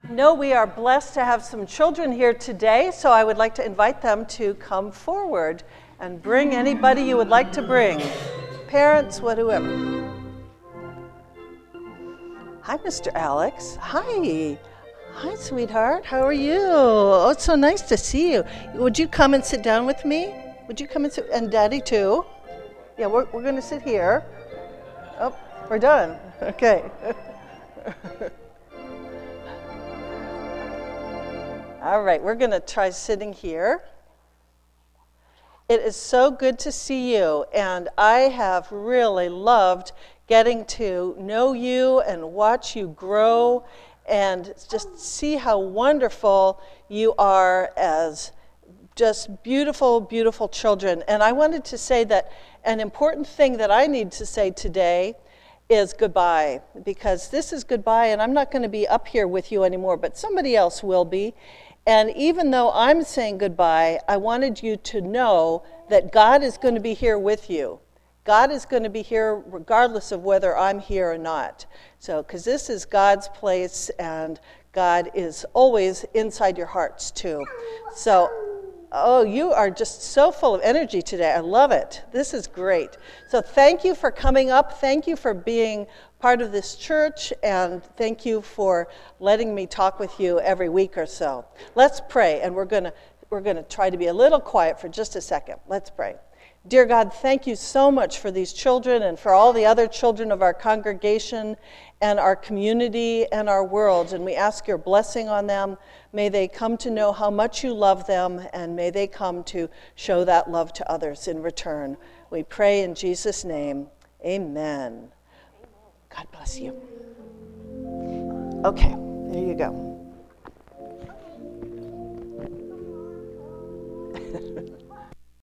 know we are blessed to have some children here today, so I would like to invite them to come forward and bring anybody you would like to bring. Parents, whoever. Hi, Mr. Alex. Hi. Hi, sweetheart. How are you? Oh, it's so nice to see you. Would you come and sit down with me? Would you come and sit? And Daddy, too. Yeah, we're going to sit here. Oh, we're done. Okay. All right, we're going to try sitting here. It is so good to see you, and I have really loved getting to know you and watch you grow and just see how wonderful you are as just beautiful, beautiful children. And I wanted to say that an important thing that I need to say today is goodbye, because this is goodbye, and I'm not going to be up here with you anymore, but somebody else will be. And even though I'm saying goodbye, I wanted you to know that God is going to be here with you. God is going to be here regardless of whether I'm here or not. So, because this is God's place, and God is always inside your hearts too. So, oh, you are just so full of energy today. I love it. This is great. So thank you for coming up. Thank you for being part of this church, and thank you for letting me talk with you every week or so. Let's pray, and we're going to try to be a little quiet for just a second. Let's pray. Dear God, thank you so much for these children and for all the other children of our congregation and our community and our world, and we ask your blessing on them. May they come to know how much you love them, and may they come to show that love to others in return. We pray in Jesus' name. Amen. God bless you. Okay, there you go.